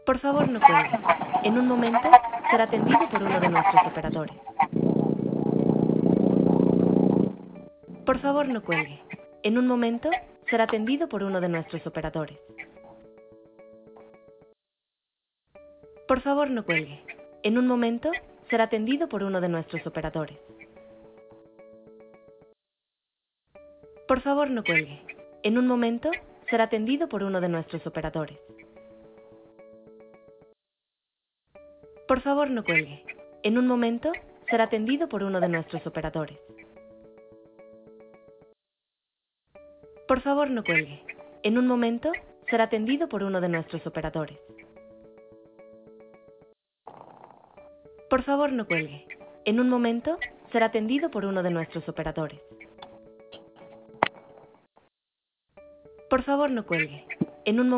Por favor, no cuelgue. En un momento será atendido por uno de nuestros operadores. Por favor, no cuelgue. En un momento será atendido por uno de nuestros operadores. Por favor, no cuelgue. En un momento será atendido por uno de nuestros operadores. Por favor, no cuelgue. En un momento será atendido por uno de nuestros operadores. Por favor, no cuelgue. En un momento será atendido por uno de nuestros operadores. Por favor, no cuelgue. En un momento será atendido por uno de nuestros operadores. Por favor, no cuelgue. En un momento será atendido por uno de nuestros operadores. Por favor, no cuelgue. En un momento